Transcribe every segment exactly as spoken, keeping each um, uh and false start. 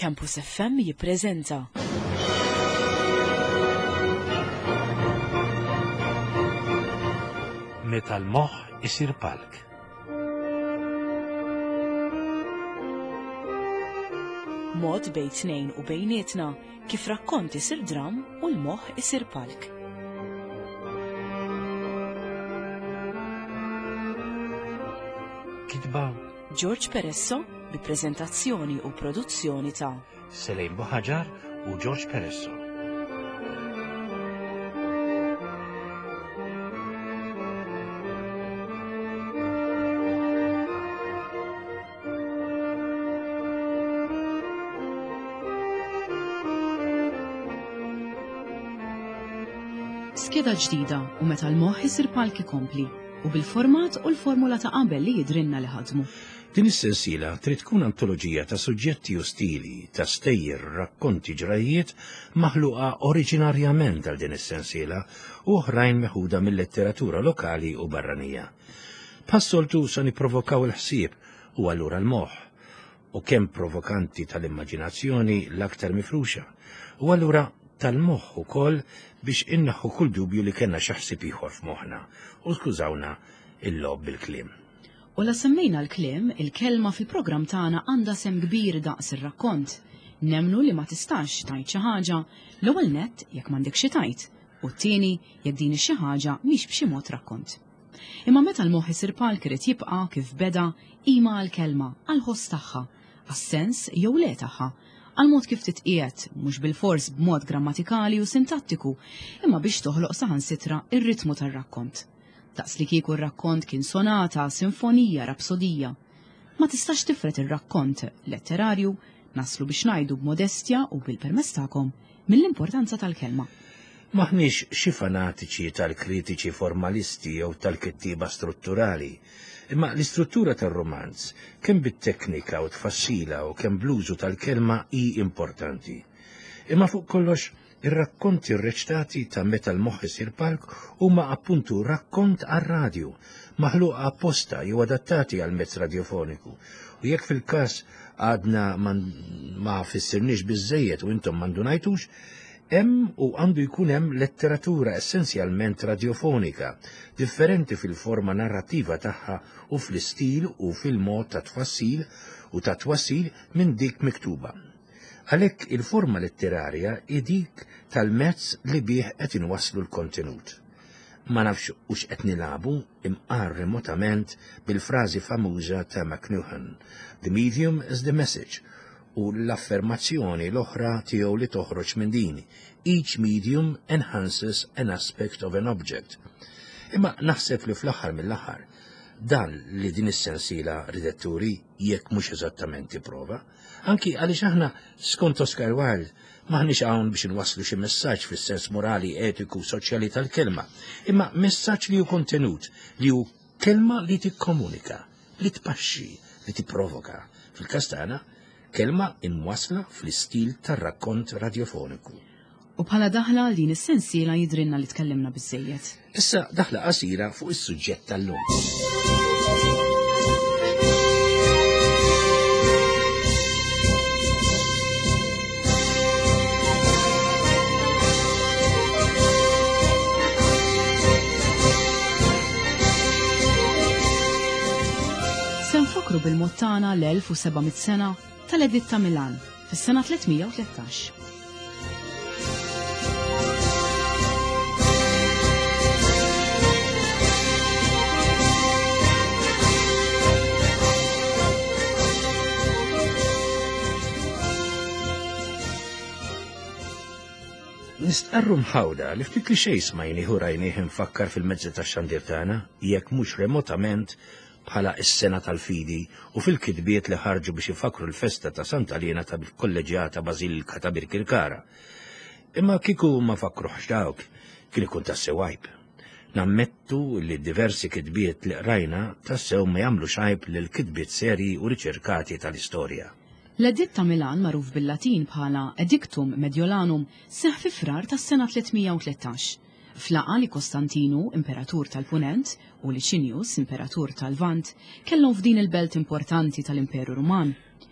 Campus F M jippreżenta. Meta l-moħħ isir palk. Mod bejn tnejn u bejnietna kif rakkont isir dram u l-moħħ isir palk. Kitba George Peresso bi preżentazzjoni u produzzjoni ta' Selejn Boħaġar u George Peresso. Skeda ġdida u meta l-moħħ isir palk ikompli u bil-format u l-formula ta' qabel li jidrinna li ħadmu. Din is-sensiela trid tkun antoloġija ta' suġġetti u stili ta' stejjer, rakkonti, ġrajiet maħluqa oriġinarjament għal din is-sensiela u oħrajn meħuda mill-letteratura lokali u barranija. Passoltu sa nipprovokaw il-ħsieb u allura l-moħħ u kemm provokanti tal-immaġinazzjoni l-aktar mifruxa u allura tal-moħħ ukoll biex innaħħu kull dubju li kellna xi ħsieb ieħor f'moħħna u skużawna il-lob bil-kliem. U la semmejna l-kliem, il-kelma fil-programm tagħna għandha sem kbir daqs ir-rakkont. Nemnu li ma tistax tajt xi ħaġa l-ewwel nett jekk m'għandek xi tajt, u t-tieni jekk din xi ħaġa mhix b'xi mod rakkont. Imma meta l-moħħ isir palk irid jibqa' kif beda ima għall-kelma għall-ħoss tagħha, għas-sens jew le tagħha, għal-mod kif titqiegħed mhux bil-fors b'mod grammatikali u sintattiku, imma biex toħloq saħansitra ir-ritmu tar-rakkont. Daqs li kieku r-rakkont kien sonata, sinfonija, rapsodija. Ma tistax tifret ir-rakkont letterarju, naslu biex ngħidu b'modestja u bil-permess tagħkom mill-importanza tal-kelma. Maħniex xi fanatiċi tal-kritiċi formalisti jew tal-kittiba strutturali, imma l-istruttura tar-romanz kemm bit-teknika u tfassila u kemm bl-użu tal-kelma hi importanti. Imma fuq kollox ir-rakkonti rreċtati ta' meta l-moħħ isir palk huma appuntu rakkont għar-radju, maħluqa apposta jew adattati għal mezz radjofoniku. U jekk fil-każ għadna ma fissirniex biżejjed u intom m'għandunajtux, hemm u għandu jkun hemm letteratura essenzjalment radjofonika, differenti fil-forma narrattiva tagħha u fl-istil u fil-mod ta' tfassil u ta' twassil minn dik miktuba. Għalhekk il-forma letterarja hi dik tal-mezz li bih qed inwasslu l-kontenut. Ma nafx hux qed nilagħbu imqar remotament bil-frażi famuża ta' McLuhan, "The medium is the message", u l-affermazzjoni l-oħra tiegħu li toħroġ minn din, "Each medium enhances an aspect of an object". Imma naħseb li fl-aħħar mill-aħħar dan li din is-sensiela ridetturi jekk mhux eżattament tipprova, anki għaliex aħna skont Oscar Wilde maħniex hawn biex inwasslu xi messaġġ fis-sens morali, etiku, soċjali tal-kelma, imma messaġġ li hu kontenut, li hu kelma li tikkomunika, li tpaxxi, li tipprovoka. Fil-każ tagħna, kelma imwassla fl-istil tar-rakkont radjofoniku. U bħala daħla din is-sensiela jidrinna li tkellimna biżejjed. Issa daħla qasira fuq is-suġġett tal-lum. Se nfakru bil-mottana l-elf u sebgħimiet sena tal-Editt ta' Milan fis-sena tlietmija u tlettax. Nistqarru mħawda li ftit li xejn smajni hu rajnieh infakkar fil-mezzi tax-xandir tagħna jekk mhux remotament bħala is-sena tal-fidi u fil-kitbiet li ħarġu biex ifakru l-festa ta' Sant'Alina ta' kolleġjata Bażilika ta' Birkirkara. Imma kieku ma fakruħx dawk kien ikun tassew għajb. Nammettu li diversi kitbiet li qrajna tassew ma jagħmlu xajb lil kitbiet serji u riċerkati tal-istorja. L-Editt ta' Milan magħruf bil-Latin bħala Edictum Mediolanum seħ fi frar tas-sena tlietmija u tlettax. Flaqa li Kostantinu, imperatur tal-Punent, u Licinius, imperatur tal-Vant, kellhom f'din il-belt importanti tal-Imperu Ruman.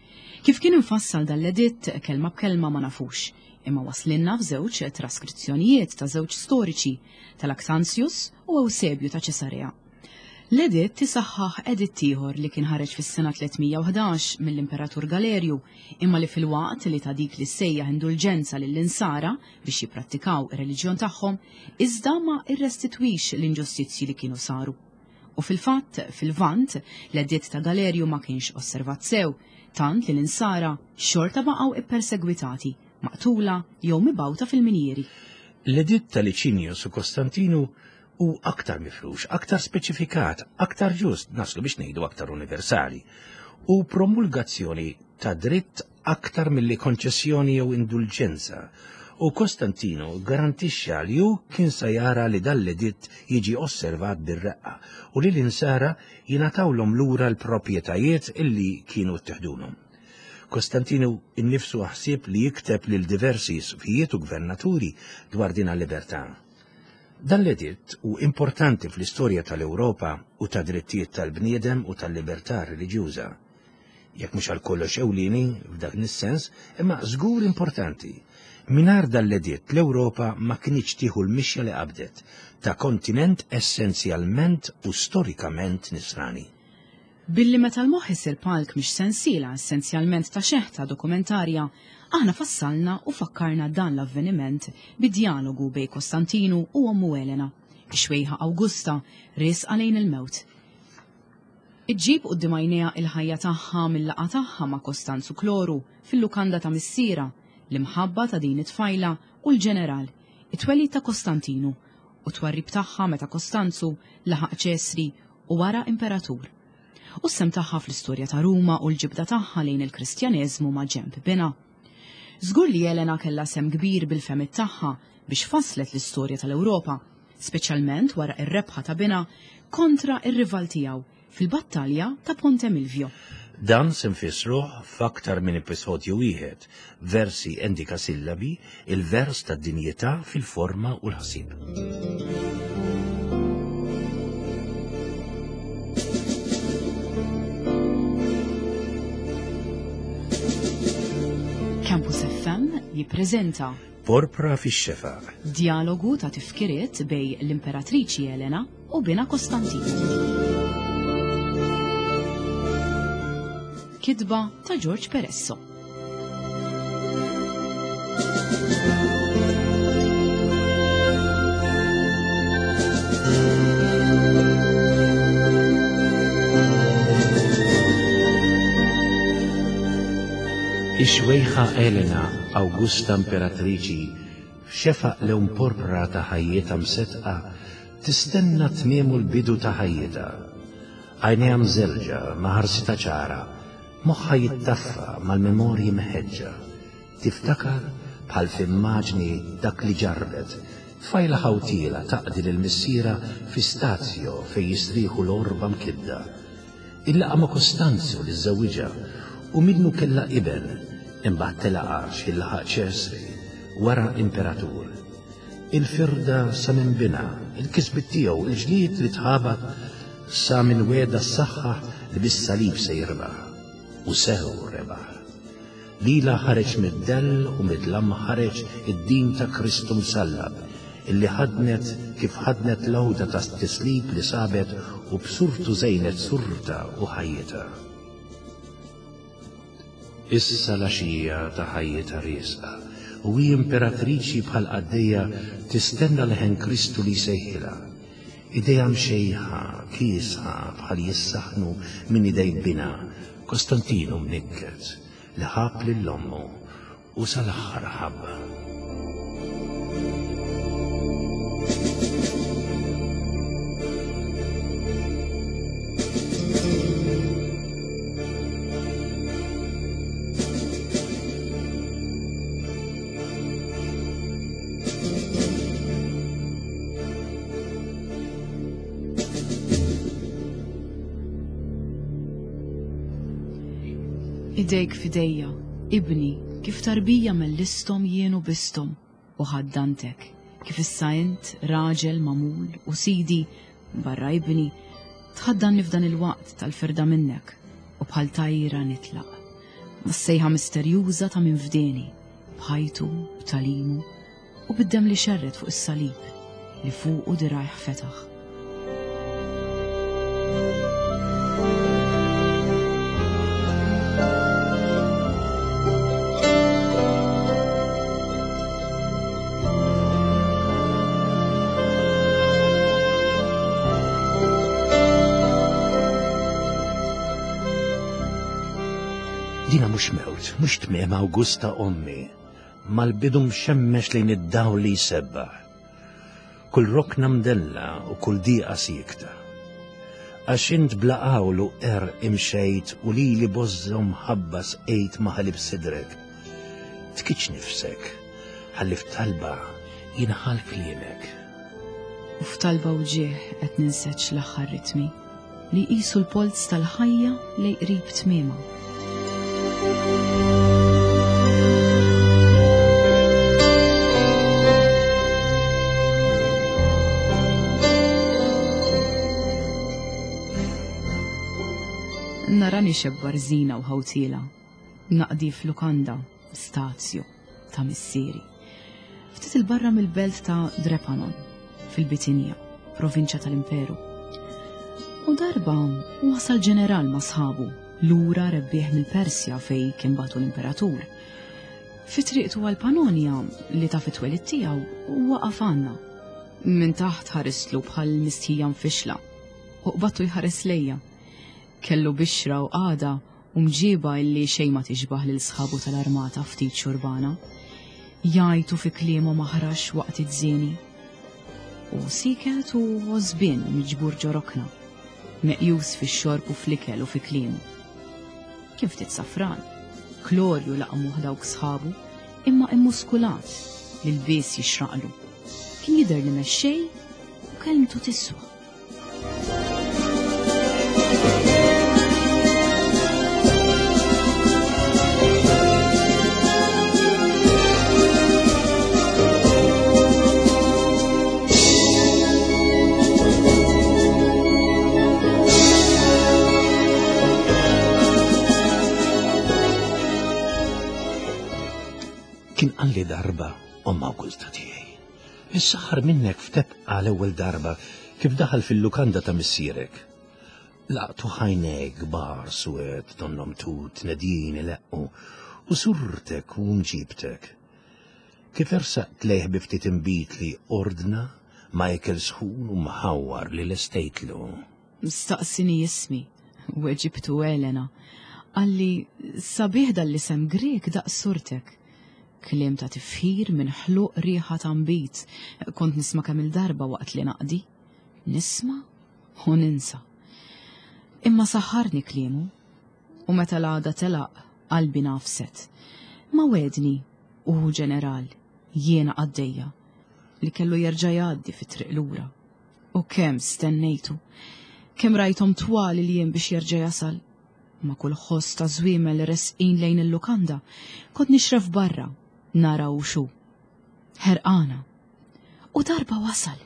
Kif kien infassal dal-editt kelma b'kelma ma nafux, imma waslinna f'żewġ traskrizzjonijiet ta' żewġ storiċi tal-Aktantius u Ewsebju ta' Ċesarea. L-editt tisaħħaħ editt ieħor li kien ħareġ fis-sena tlietmija u ħdax mill-Imperatur Galerju, imma li fil-waqt li ta' dik li sejjaħ indulġenza lill-insara biex jipprattikaw ir-reliġjon tagħhom, iżda ma irrestitwix l-inġustizzji li kienu saru. U fil-fatt, fil-Vant, l-editt ta' Galerju ma kienx osservat sew, tant li l-insara xorta baqgħu ippersegwitati, maqtula jew mibgħuta fil-minieri. L-editt ta' Licinius u Kostantinu u aktar mifrux, aktar speċifikat, aktar ġust, naslu biex ngħidu aktar universali, u promulgazzjoni ta' dritt aktar milli konċessjoni jew indulġenza. U Kostantinu garantixxa li hu kien sa jara li dal-editt jiġi osservat bir-reqqa u li l-insara jingħatawlhom lura l-proprjetajiet illi kienu ttieħdulhom. Kostantinu innifsu ħsieb li jikteb lil diversi sfijiet u gvernaturi dwar din libertà. Dan l-editt u importanti fl-istorja tal-Ewropa u ta' drittijiet tal-bniedem u tal-libertà reliġjuża. Jekk mhux għal kollox ewlieni f'dak is-sens, imma żgur importanti. Mingħajr dan l-editt l-Ewropa ma kinitx tieħu l-mixja li qabdet ta' kontinent essenzjalment u storikament nisrani. Billi meta l-moħħ isir palk mhix sensiela essenzjalment ta' xeħta dokumentarja, aħna fassalna u fakkarna dan l-avveniment bid-dialogu bej Kostantinu u ommu Elena, ix-xwejħa Awgusta res għalejn il-mewt. Iġġib quddiem għajnejha il-ħajja tagħha mill-laqgħa tagħha ma' Kostanzu Kloru fil-lukanda ta' missiera, l-imħabba ta' din it-tfajla u l-ġeneral, it-twelid ta' Kostantinu u twarrib tagħha meta Kostanzu laħaq Ċesri u wara imperatur. U s-sem tagħha fl-istorja ta' Ruma u l-ġibda tagħha lejn il-Kristjaneżmu ma' ġenb bina. Żgur li Elena kellha sem kbir bil-femit tagħha biex faslet l-istorja tal-Ewropa, speċjalment wara r-rebħa ta' bina kontra ir-rival tiegħu fil-battalja ta' Ponte Milvio. Dan se nfissruh f'aktar minn episodju wieħed, versi endikasillabi, il-vers tad-dinjità fil-forma u l-ħsieb. Campus F M jippreżenta Porpra fix-xefaq. Dialogu ta' tifkiriet bej l-Imperatriċi Elena u bina Kostantinu. Kitba ta' George Peresso. Ix-xwejħa Elena Awgusta Imperatriċi f'xefaq lewm porpra ta' ħajjeta msetqa tistenna tmiemu l-bidu ta' ħajjeta. Għajnejha mżelġa ma' ħarsita ċara, moħħa jittaffa mal-memorji meħeġġa. Tiftakar bħal f'immaġni dak li ġarbet, tfajla ħawtila taqdi lill-missiera fi stazjo fejn jistrieħu l-orba mkidda. Illaqa ma' Kostanzju li żżewwiġha u minnu kellha ibel, imbagħad telaqax il-laħaq Ċesri wara imperatur. Il-firda sa minn bina, il-kisbit tiegħu, il-ġlied li tħabat sa minn weda s-saħħa li bis-salib se jirbaħ. U seħu rebaħ. Lila ħareġ mid-dell u mid-lam ħareġ id-din ta' Kristu msallab, illi ħadnet kif ħadnet l-għawda ta' tislib li sabet u b'surtu żejnet surta u ħajjeta. Issa l-għaxija ta' ħajjeta riesqa u hi imperatriċi bħal qaddejja tistenna leħen Kristu li sejħilha. Idejha mxejħa, kiesħa bħal jissaħnu minn idej bina, Kostantinu mnikket li ħab lill-ommu u sal-aħħar ħabba. Idejk fidejja, ibni, kif tarbija mill-istom jienu bistom, u ħaddantek, kif issa int, raġel, mamul, u sidi, barra ibni, tħaddanni f'dan il-waqt tal-firda minnek, u bħal tajra nitlaq. mas-sejħa misterjuża ta' minn fdeni, bħajtu, b'talimu u bid-dem li xerret fuq is-salib li fuqu dirajh fetaħ. Dina mux mewt, mux tmiem Awgusta ommi, mal-bidu mxemmex lejn id-daw li jisebbaħ. Kull rokna mdella u kull diqa sikta. Għax int blaqawlu er imxejt u li li bozzom ħabbas ejt maħalib sidrek. Tkiċ nifsek, ħalli f'talba jinħal klimek. U f'talba uġieħ qed ninseċ l-aħħar ritmi li qisu l-polz tal-ħajja li qrib tmiema. Narani xebbar zina u ħawtila, naqdi f'lukanda, stazju ta' missieri. Ftit il-barra mill-belt ta' Drepanon, fil-Bitinja, provinċja tal-Imperu. U darba wasal ġeneral ma' sħabu, lura rebbieħ mill-Persja fej kien batu l-imperatur. Fitriqtu għal-Panonja li ta' fit-twelid tiegħu waqaf għandna. Min taħt ħarislu bħal mistħija mfixla u qbattu jħares lejja. Kellu bixra u għada u mġiba illi xej ma tiġbaħ lil sħabu tal-armata ftit xurbana. Jajtu fi kliemu maħrax waqt iż-żieni. U siket u għozbin miġbur ġorokna, meqjus fi xorb u fl-ikel u fi kliemu. Kien ftit safran, klorju laqmuh dawk sħabu, imma immuskulat li l-bies jixraqlu. Kien jidher li mexxej u kelmtu tiswa. Kien għalli darba omma Awgusta tiegħi. Is-saħħar minnek ftebqa l-ewwel darba kif daħal fil-lukanda ta' missierek. Laqtu ħajnek kbar swed donnom tut nedjini leqqu u surtek u mġibtek. Kif ersaqt lejh bi ftit imbitli ordna Michael sħun u mħawwar li l-estejtlu. Staqsini jismi, u Eġiptu Elena, għalli sabiħ dal-isem Grek daqs surtek. Kliem ta' tifħir minn ħluq riħa ta' mbit, kont nisma' kemm il-darba waqt li naqdi. Nisma' u ninsa. Imma saħħarni kliemu, u meta l-għada telaq qalbi nafset. Ma wedni u ġeneral jiena għaddejja li kellu jerġa' jgħaddi fit-triq lura. U kemm stennejtu, kemm rajthom twali li jien biex jerġa' jasal. Ma kull ħoss ta' żwiemel resqin lejn il-lukanda, kont nixref barra nara u xu. Ħerqana. U darba wasal.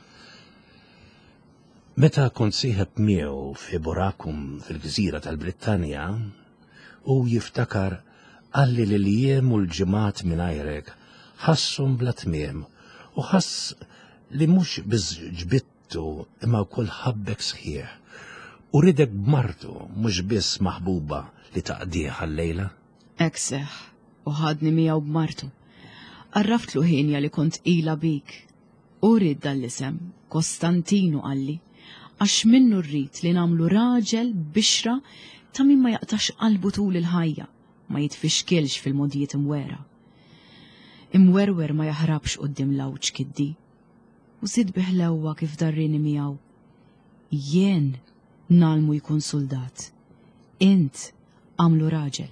Meta kont sieħeb miegħu fi Burakum fil-Gżira tal-Brittanja, u jiftakar għalli li l-jiem u l-ġimgħat mingħajrek ħasshom bla tmiem u ħass li mhux biss ġbittu imma wkoll ħabbek sħiħ u ridek b'martu mhux biss maħbuba li taqdih għal-lejla. Hekk seħħ u ħadni miegħu b'martu. Arraftlu ħinja li kont ila bik. U rid dal-isem Kostantinu għalli, għax minnu rrid li namlu raġel bixra ta' min ma jaqtax qalbu tul il-ħajja, ma jitfixkilx fil-modijiet imwera. Imwerwer ma jaħrabx qoddim lawċ kiddi. U sid biħlewwa kif darrini miegħu. Jien nalmu jkun soldat. Int għamlu raġel.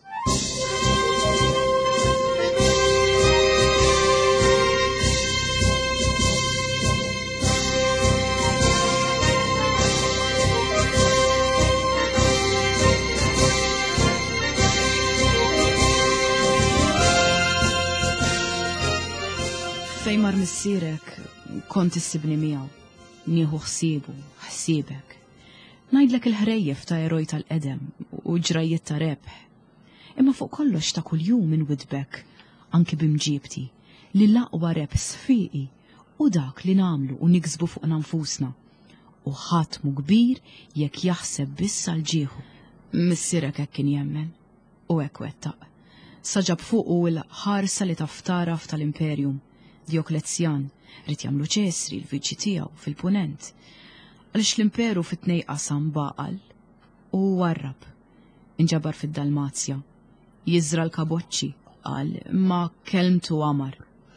Fejmar missierek kont issibni miegħu, nieħu ħsiebu, ħsiebek. Ngħidlek il-ħrejjef ta' eroj tal-qedem u ġrajiet ta' rebħ. Imma fuq kollox ta' kuljum minn widbek, anki bimġibti, li l-aqwa rep sfiqi u dak li namlu u niksbu fuq nfusna. U ħatmu kbir jekk jaħseb biss għal ġieħu. Missierek hekk kien jemmen u hekk wettaq. Saġab fuq u l-ħarsa li taftaraf tal-Imperjum. Dioklezzjan rid jagħmlu ċesri l-viġġi tiegħu fil-punent. Għaliex l-imperu fit-tnej qasam baqal u warrab. Inġabar fid-Dalmazja. Jiżra l-kaboċċi qal ma kelmtu għamar.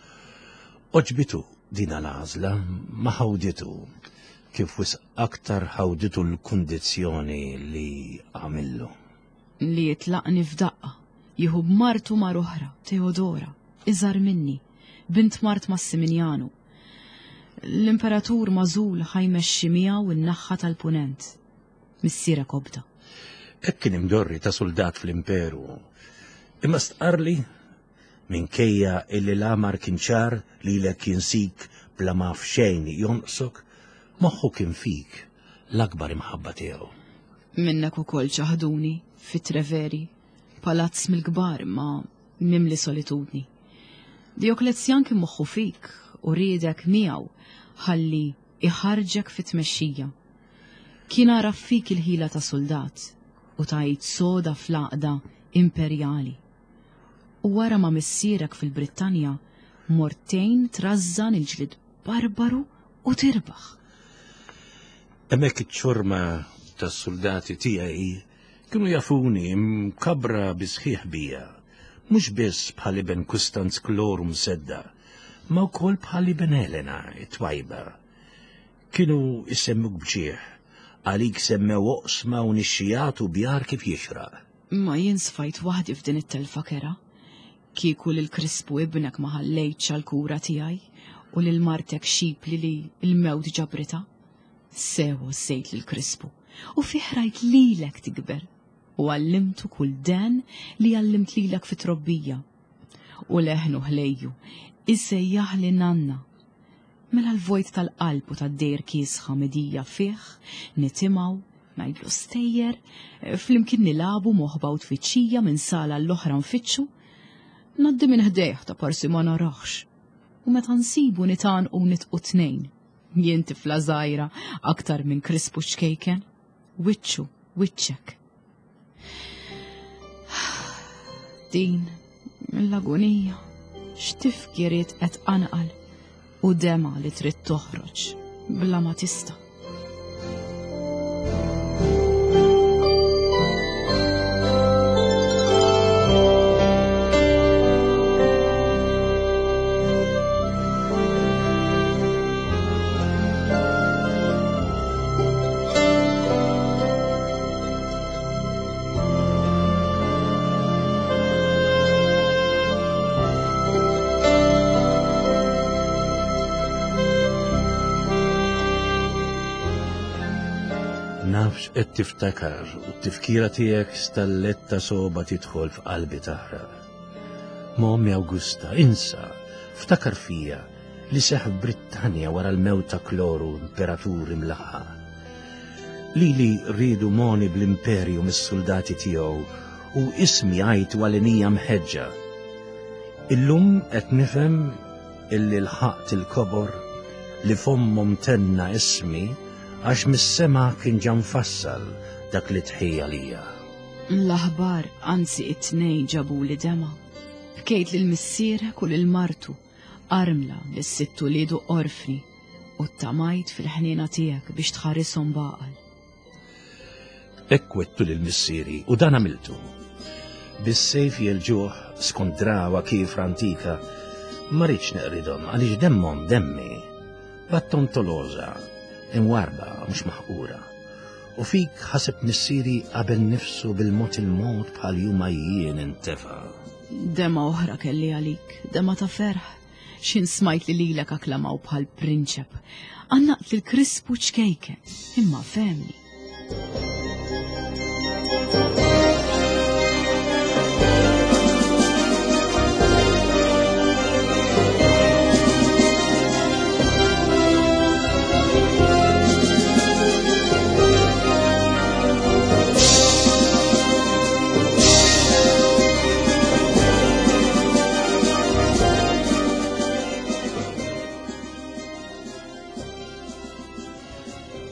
Oġbitu din l-għażla ma ħawditu kif wis aktar ħawditu l-kundizzjoni li għamillu. Li jitlaqni f'daqqa, jieħu b'martu mar oħra, Teodora, iżar minni, bint Mart Massimiliano. L-imperatur mażul ħajmexxi miegħu in-naħħa tal-punent. Missiera kobda. Hekk kien imdorri ta' soldat fl-imperu. Imma stqarli minkejja illi l-amar kien ċar li lek jinsik bla ma f'xejn jonqsok, moħħu kien fik l-akbar imħabba tiegħu. Minnek ukoll ċaħduni fit-Treveri, palazz mill-kbar ma mimli solitudni. Dioklezzjan kien moħħu fik u riedek miegħu ħalli iħarġek fit-tmexxija. Kien araf fik il-ħila ta' soldat u tajt soda fl-aqda imperjali. U wara ma missierek fil-Brittanja mortejn trażżan il-ġlid barbaru u tirbaħ. Hemmhekk iċ-ċorma tas-soldati tiegħi kienu jafuni mkabra bisħiħ bija, mhux biss bħal ben Kustanz Klorum sedda, ma wkoll bħal ben Elena it-twajba. Kienu jissemmuk bġieħ, għalik semmew oqsma u nixxijat u bjar kif jixraq. Ma jinsfajt waħdi f'din it-telfa kera, kieku lil Krispu ibnek ma ħallejtx għall-kura tiegħi u lil martek xipli li l-mewt ġabrita. Sewa sejt lil Krispu u fiħrajt lilek tikber u għallimtu kull dan li għallimt lilek fit trobbija. U leħnu ħlejju, isejjaħ li nanna. Mela l-vojt tal-qalb u tad-dejr kiesħa medija fih, nitimaw, najdlu stejjer, flimkien nilabu moħba u tfittxija minn sala l-oħra nfittxu, naddi minn ħdejħ ta' parsi ma naraħx. U meta nsibu nitan u nitqu tnejn, jien tifla żgħira aktar minn Krispu xkejken, wiċċu, wiċċek. Din, l-agonija, x'tifkieriet qed anqal u dema li trid toħroġ bla ma tista'. Nafx qed tiftakar u t-tifkira tiegħek stalletta soba tidħol f'qalbi taħraq. Mommi Awgusta, insa, ftakar fija li seħ Brittanja wara l-mewt ta' Kloru imperatur imlaħħa. Lili rridu moni bl-imperju mis-soldati tiegħu u ismi għajt walinija mħeġġa. Illum qed nifhem illi l-ħaqt il-kobor li fommhom tenna ismi għax mis-sema kien ġan fassal dak li tħejja lija. L-aħbar anzi it-tnej ġabu li dema. Bkejt lil missierek u lil martu, armla li s-sittu lidu orfni u t-tamajt fil-ħnina tiegħek biex tħarishom baqal. Hekk wettu lil missieri u dan għamiltu. Bis-sejf jelġuh skont drawa kif antika ma rridx neqridhom għaliex demmhom demmi. Battontoloża imwarba mhux maħqura. U fik ħaseb missieri qabel nifsu bil-mod il-mod bħal juma jien intefa'. Dema oħra kelli għalik, dema ta' ferħ, xin smajt li lilek aklamaw bħal prinċep. Għannaqt l-Krispu ċkejken, imma femni.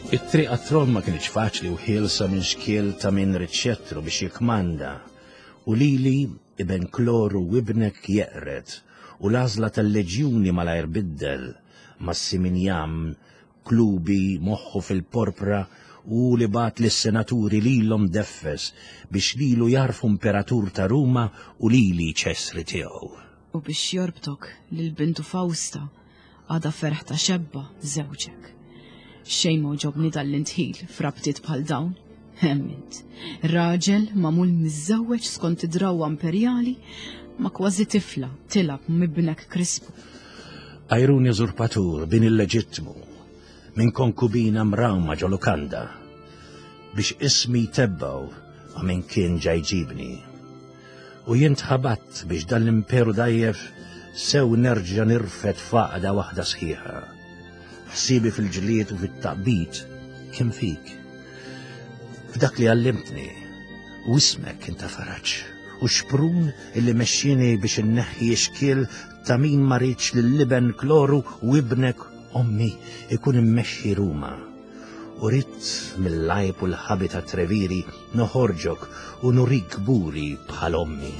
It-triq għat-tron ma kienx faċli u ħielsa minn xkiel ta' min riċċettru biex jikmanda u lili iben kloru wibnek jeqret u l-għażla tal-leġjuni malajr biddel Massimilian klubi moħħu fil-porpra u li bat lis-senaturi lilhom deffes biex lilu jarfu imperatur ta' Ruma u lili ċesri tiegħu. U biex jorbtok lil bintu Fawsta għada ferħ ta' xebba żewġek. Xejn ma ġobni dal-intħil frabtit bħal dawn. Hemmint, raġel mamul miżżewweġ skont id-drawwa imperjali ma kważi tifla tilab mibnek Krispu. Ajrun użurpatur bin illeġittmu minn konkubina mrawma ġo Lukanda biex ismi tebbaw għamin kien ġajġibni. U jintħabat biex dan l-imperu dajjef sew nerġa' nirfed faqda waħda sħiħa. Ħsibi fil-ġlied u fit-taqbit kien fik. F'dak li għallimtni u ismek inta faraġġ u xprun illi mexxini biex inneħħi xkiel ta' min ma rridx lill-liben kloru u ibnek ommi ikun immexxi Ruma. U ridt mill-lajb u l-ħabita treviri noħorġok u nurik buri bħal ommi.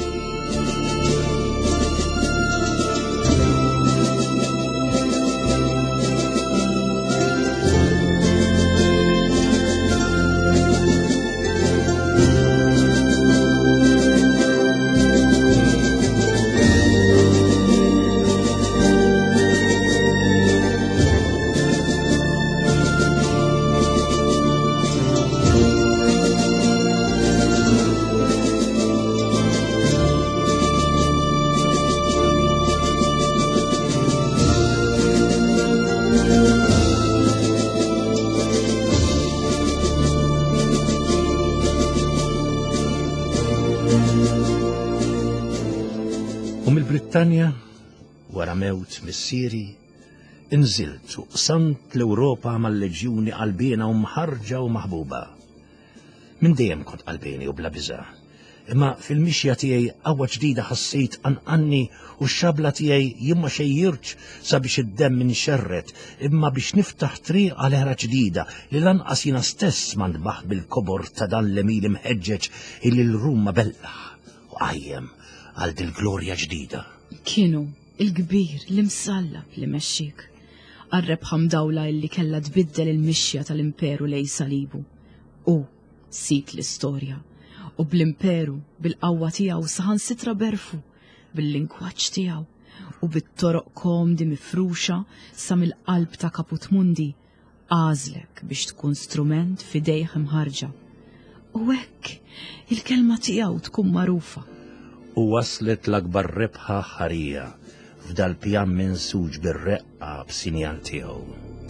Britannia, wara mewt missieri, inżilt u qsamt l-Ewropa mal-leġjuni qalbina u mħarġa u maħbuba. Min dejjem kont qalbini u bla biża', imma fil-mixja tiegħi qawwa ġdida ħassejt anqanni u x-xabla tiegħi jimma xejjirx sabiex id-demm inxerret, imma biex niftaħ triq għal era ġdida li lanqas jiena stess ma nbaħ bil-kobor ta' dan l-emil imħeġġeġ illi l-Ruma bellaħ u qajjem għal dil-glorja ġdida. Kienu il-kbir l-imsallab li mexxik. Qarreb ħamdawla illi kella tbiddel il-mixja tal-imperu lej salibu. U sit l-istorja. U bl-imperu, bil-qawwa tiegħu saħansitra berfu, bil-lingwaġġ tiegħu u bit-toroq komdi mifruxa sa mill-qalb ta' Kaputmundi għażlek biex tkun strument fidejh imħarġa. U hekk il-kelma tiegħu tkun magħrufa. U waslet l-akbar rebħa ħarija f'dal pjan mensuġ bir-reqqa b'sinjan tiegħu.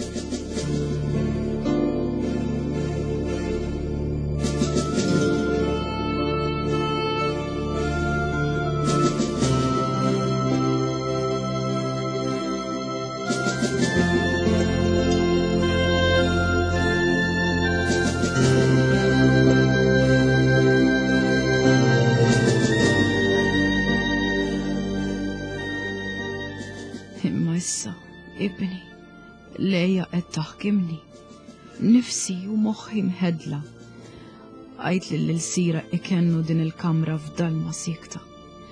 Ibni, lejja qed taħkimni, nifsi u moħħi mħedla. Għajt li l-sira ikennu din il-kamra f'dalma sikta.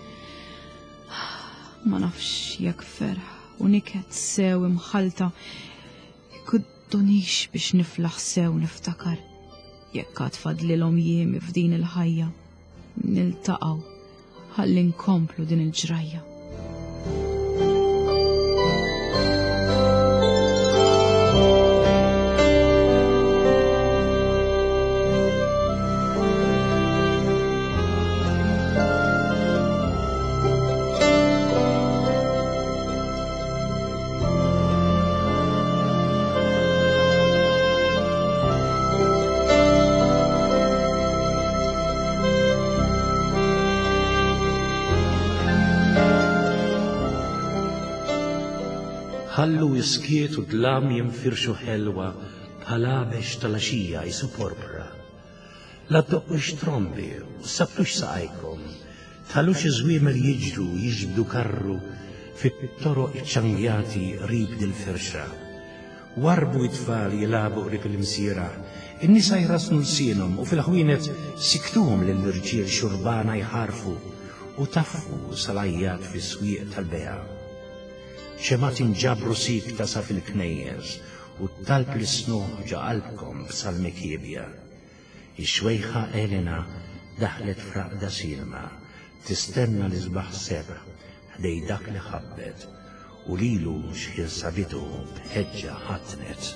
Ma nafx jekk ferħ u niket sew imħalta ikuddunix biex niflaħ sew niftakar. Jekk għad fadlilhom jiemi f'din il-ħajja, niltaqgħu ħalli nkomplu din il-ġrajja. ħallu jiskiet u dlam jinfirxu ħelwa bħalabex tal-axija jisu porpra. La doqqux trombi u sabtux saqajkom, tħallux iżwiemer jiġru jiġbdu karru fit-toroq iċċangjati rib dil-firxa. warbu it-tfal jilabu qrib il-msira, in-nisa jrasnu l-sienhom u fil-ħwienet siktuhom lill-irġiel xurbana jħarfu u taffu salajjat fis-swieq tal-beja. Xemat inġabru sikta sa fil-knejjes u talb l-snuħ ġa qalbkom b'salmikjibja. Ix-xwejħa Elena daħlet fraqda silma, tistenna li sbaħ seba ħdej dak li ħabbet u lilu x'ħil sabitu bħeġġa ħatnet.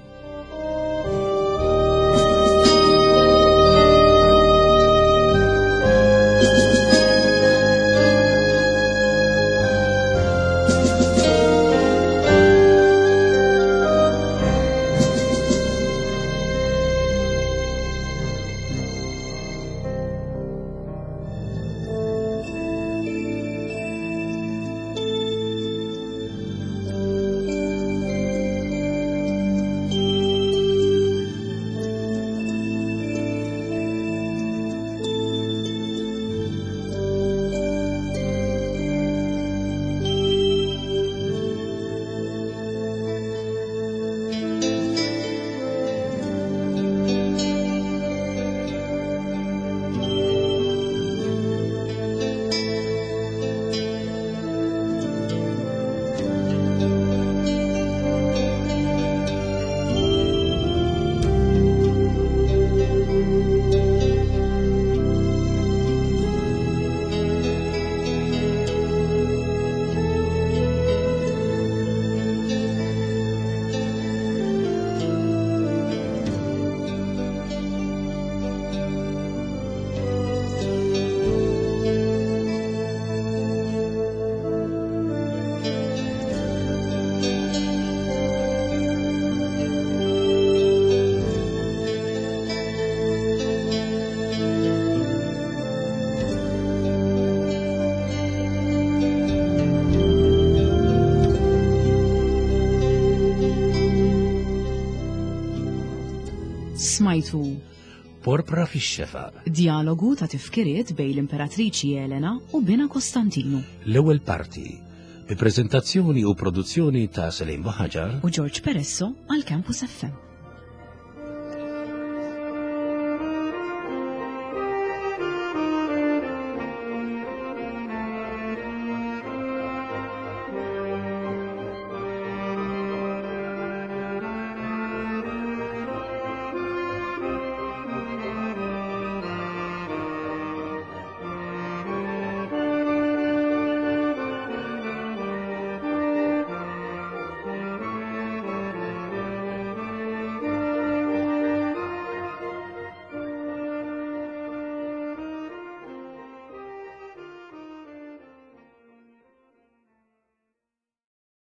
Smajtu Porpra fix-xefaq. Dialogu ta' tifkiriet bej l-Imperatriċi Elena u Bina Kostantinu. L-ewwel parti bi preżentazzjoni u produzzjoni ta' Selim Baħaġar u George Peresso għal Campus F M.